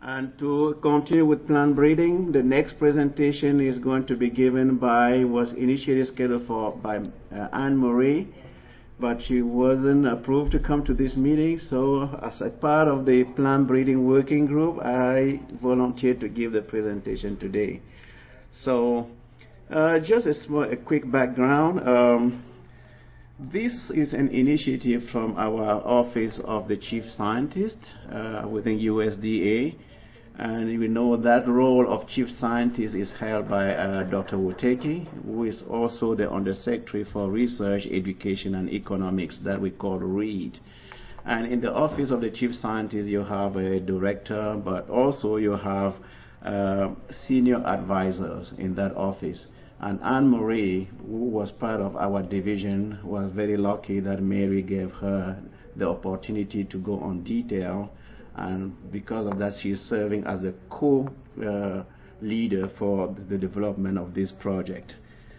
And to continue with plant breeding, the next presentation is going to be given was initially scheduled by Anne Marie, but she wasn't approved to come to this meeting. So as a part of the plant breeding working group, I volunteered to give the presentation today. So just a quick background. This is an initiative from our Office of the Chief Scientist within USDA. And we know that role of Chief Scientist is held by Dr. Woteki, who is also the Undersecretary for Research, Education, and Economics that we call READ. And in the Office of the Chief Scientist, you have a director, but also you have senior advisors in that office. And Anne Marie, who was part of our division, was very lucky that Mary gave her the opportunity to go on detail. And because of that, she's serving as a co-leader for the development of this project.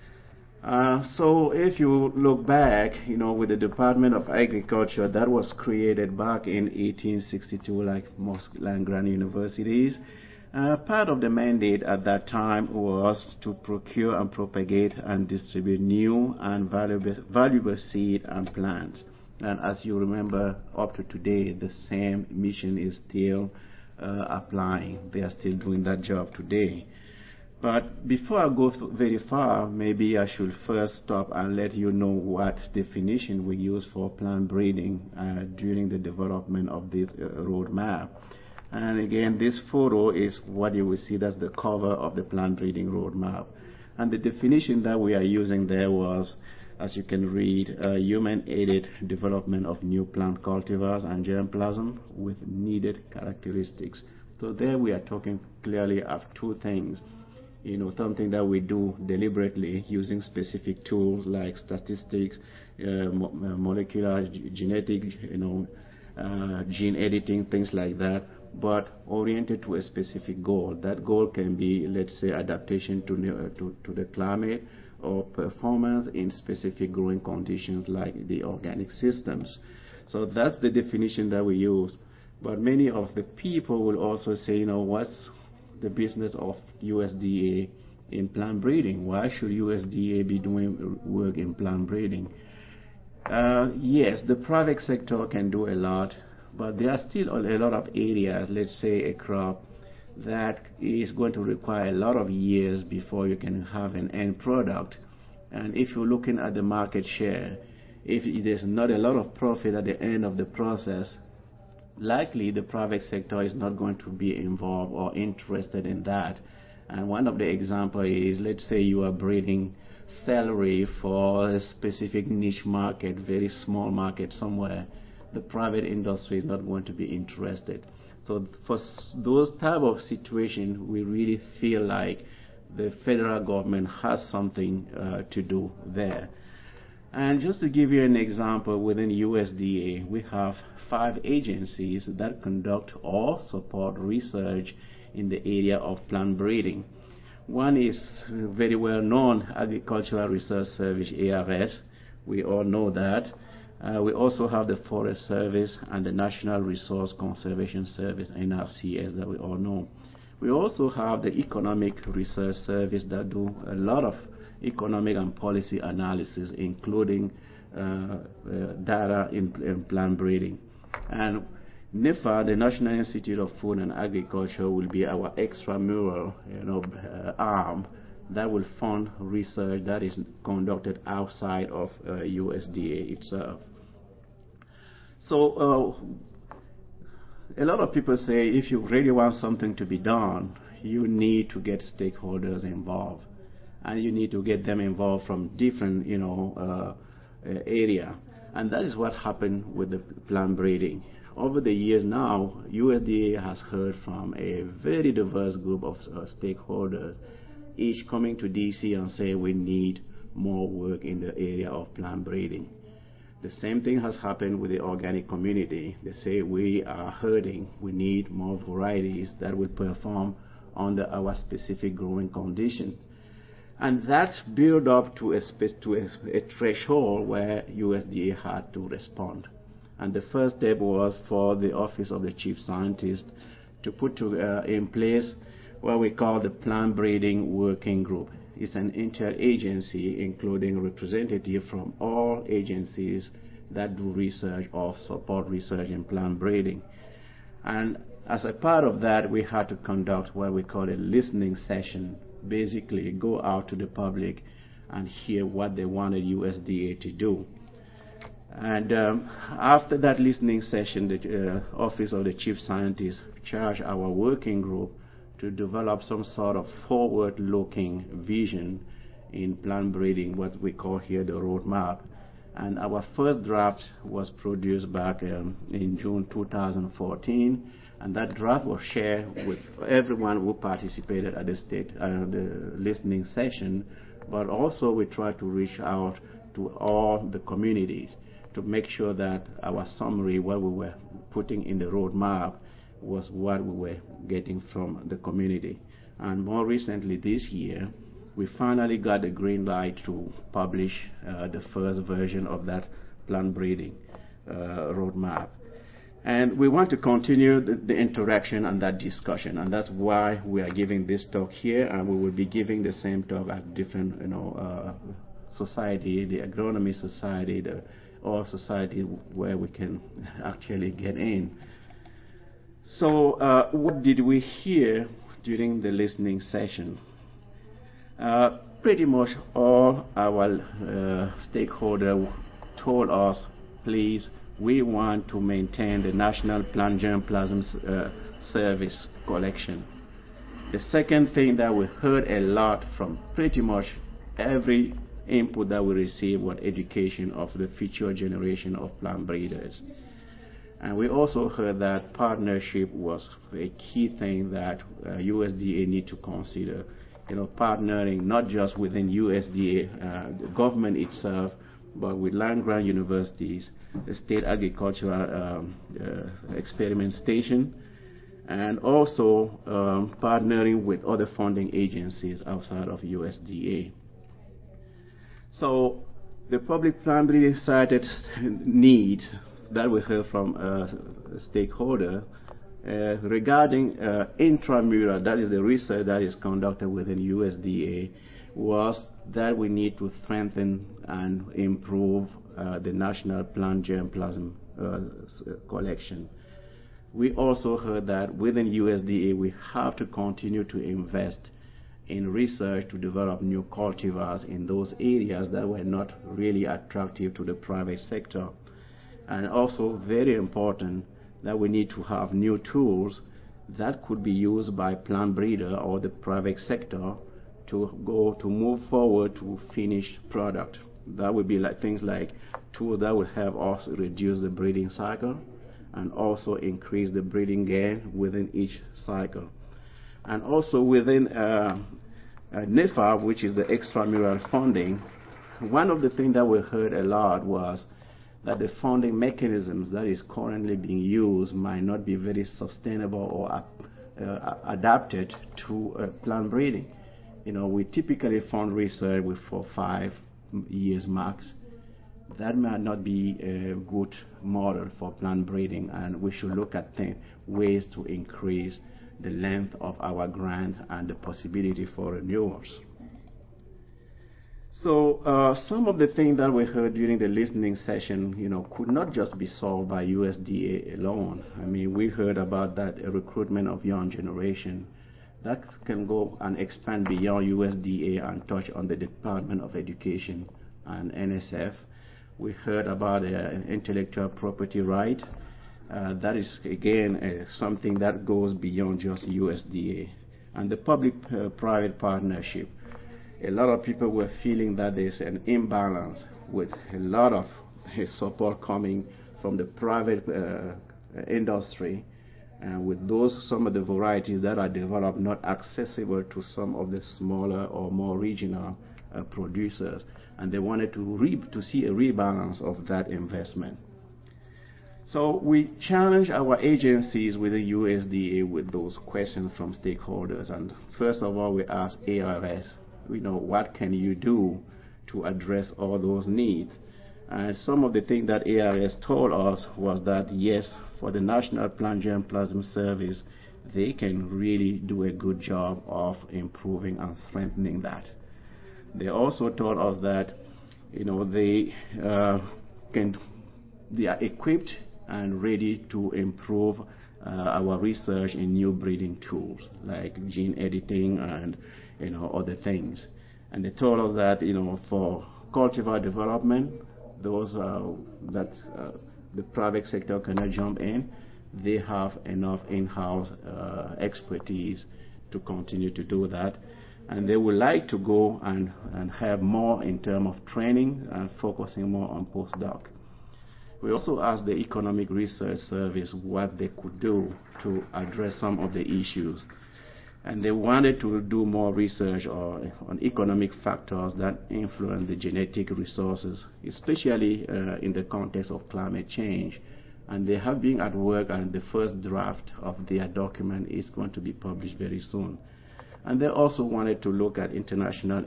So if you look back, with the Department of Agriculture, that was created back in 1862, like most land-grant universities. Part of the mandate at that time was to procure and propagate and distribute new and valuable seed and plants. And as you remember, up to today, the same mission is still applying. They are still doing that job today. But before I go very far, maybe I should first stop and let you know what definition we use for plant breeding during the development of this roadmap. And again, this photo is what you will see. That's the cover of the plant breeding roadmap. And the definition that we are using there was, as you can read, human-aided development of new plant cultivars and germplasm with needed characteristics. So there we are talking clearly of two things. Something that we do deliberately using specific tools like statistics, molecular genetic, gene editing, things like that, but oriented to a specific goal. That goal can be, let's say, adaptation to the climate, or performance in specific growing conditions like the organic systems. So that's the definition that we use. But many of the people will also say, what's the business of USDA in plant breeding? Why should USDA be doing work in plant breeding? Yes, the private sector can do a lot, but there are still a lot of areas, let's say a crop, that is going to require a lot of years before you can have an end product. And if you're looking at the market share, if there's not a lot of profit at the end of the process, likely the private sector is not going to be involved or interested in that. And one of the examples is, let's say you are breeding celery for a specific niche market, very small market somewhere. The private industry is not going to be interested. So for those type of situations, we really feel like the federal government has something to do there. And just to give you an example, within USDA, we have 5 agencies that conduct or support research in the area of plant breeding. One is very well known, Agricultural Research Service, ARS. We all know that. We also have the Forest Service and the National Resource Conservation Service, NRCS, that we all know. We also have the Economic Research Service that do a lot of economic and policy analysis, including data in plant breeding. And NIFA, the National Institute of Food and Agriculture, will be our extramural arm that will fund research that is conducted outside of USDA itself. So a lot of people say if you really want something to be done, you need to get stakeholders involved, and you need to get them involved from different area. And that is what happened with the plant breeding. Over the years now, USDA has heard from a very diverse group of stakeholders, each coming to DC and say we need more work in the area of plant breeding. The same thing has happened with the organic community. They say we are hurting, we need more varieties that will perform under our specific growing condition. And that built up to a threshold where USDA had to respond. And the first step was for the Office of the Chief Scientist to put in place what we call the Plant Breeding Working Group. It's an interagency including representatives from all agencies that do research or support research in plant breeding. And as a part of that, we had to conduct what we call a listening session, basically go out to the public and hear what they wanted USDA to do. And after that listening session, the Office of the Chief Scientist charged our working group to develop some sort of forward-looking vision in plant breeding, what we call here the roadmap. And our first draft was produced back in June 2014, and that draft was shared with everyone who participated at the listening session, but also we tried to reach out to all the communities to make sure that our summary, what we were putting in the roadmap, was what we were getting from the community. And more recently this year, we finally got the green light to publish the first version of that plant breeding roadmap. And we want to continue the interaction and that discussion, and that's why we are giving this talk here, and we will be giving the same talk at different, society, the Agronomy Society, the Oil Society, where we can actually get in. So what did we hear during the listening session? Pretty much all our stakeholders told us, please, we want to maintain the National Plant Germplasm Service collection. The second thing that we heard a lot from pretty much every input that we received was education of the future generation of plant breeders. And we also heard that partnership was a key thing that USDA need to consider. Partnering not just within USDA, the government itself, but with land-grant universities, the State Agricultural Experiment Station, and also partnering with other funding agencies outside of USDA. So the public plant breeding cited need that we heard from a stakeholder regarding intramural, that is the research that is conducted within USDA, was that we need to strengthen and improve the national plant germplasm collection. We also heard that within USDA we have to continue to invest in research to develop new cultivars in those areas that were not really attractive to the private sector. And also very important that we need to have new tools that could be used by plant breeder or the private sector to move forward to finished product. That would be like things like tools that would help us reduce the breeding cycle and also increase the breeding gain within each cycle. And also within NIFA, which is the extramural funding, one of the things that we heard a lot was that the funding mechanisms that is currently being used might not be very sustainable or adapted to plant breeding. We typically fund research for 5 years max. That might not be a good model for plant breeding, and we should look at ways to increase the length of our grant and the possibility for renewals. So some of the things that we heard during the listening session, could not just be solved by USDA alone. I mean, we heard about that recruitment of young generation that can go and expand beyond USDA and touch on the Department of Education and NSF. We heard about intellectual property right. That is, again, something that goes beyond just USDA. And the public-private partnership. A lot of people were feeling that there's an imbalance with a lot of support coming from the private industry, and with some of the varieties that are developed not accessible to some of the smaller or more regional producers, and they wanted to see a rebalance of that investment. So we challenge our agencies within USDA with those questions from stakeholders, and first of all we ask ARS, what can you do to address all those needs? And some of the things that ARS told us was that yes, for the National Plant Germplasm Service, they can really do a good job of improving and strengthening that. They also told us that, you know, they are equipped and ready to improve our research in new breeding tools like gene editing and, you know, other things. And they told us that, you know, for cultivar development, those that the private sector cannot jump in, they have enough in-house expertise to continue to do that. And they would like to go and have more in terms of training and focusing more on postdoc. We also asked the Economic Research Service what they could do to address some of the issues. And they wanted to do more research on economic factors that influence the genetic resources, especially in the context of climate change. And they have been at work, and the first draft of their document is going to be published very soon. And they also wanted to look at international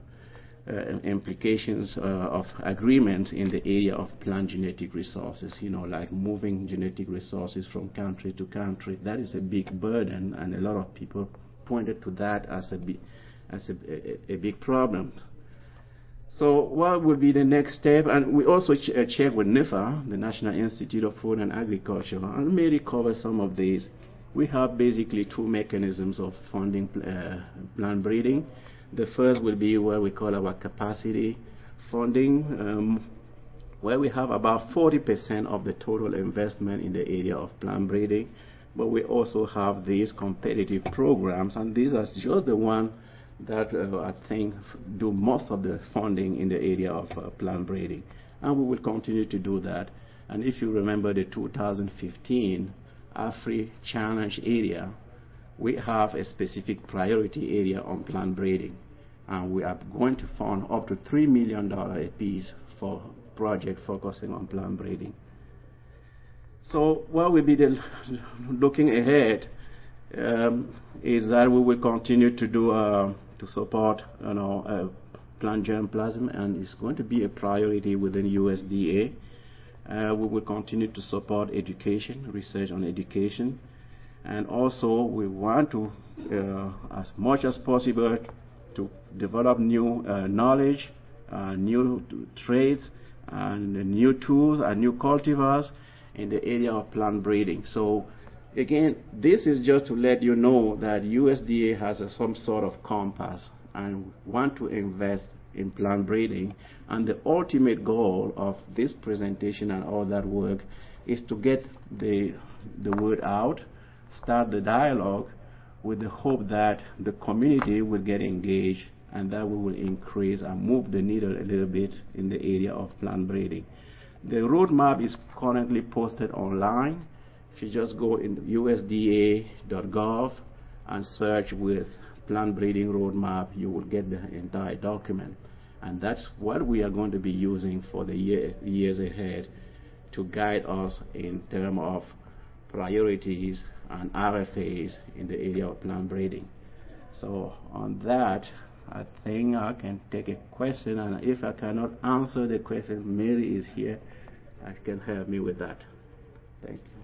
implications of agreements in the area of plant genetic resources, you know, like moving genetic resources from country to country. That is a big burden, and a lot of people pointed to that as a big problem. So what would be the next step? And we also checked with NIFA, the National Institute of Food and Agriculture, and maybe cover some of these. We have basically two mechanisms of funding plant breeding. The first will be what we call our capacity funding, where we have about 40% of the total investment in the area of plant breeding. But we also have these competitive programs, and these are just the ones that I think do most of the funding in the area of plant breeding. And we will continue to do that. And if you remember the 2015 Afri Challenge area, we have a specific priority area on plant breeding. And we are going to fund up to $3 million a piece for projects focusing on plant breeding. So what will be the looking ahead is that we will continue to do to support, you know, plant germplasm, and it's going to be a priority within USDA. We will continue to support education, research on education, and also we want to, as much as possible, to develop new knowledge, new trades, and new tools and new cultivars in the area of plant breeding. So again, this is just to let you know that USDA has some sort of compass and want to invest in plant breeding, and the ultimate goal of this presentation and all that work is to get the word out, start the dialogue with the hope that the community will get engaged and that we will increase and move the needle a little bit in the area of plant breeding. The roadmap is currently posted online. If you just go in usda.gov and search with plant breeding roadmap, you will get the entire document. And that's what we are going to be using for the years ahead to guide us in terms of priorities and RFAs in the area of plant breeding. So on that, I think I can take a question, and if I cannot answer the question, Mary is here and can help me with that. Thank you.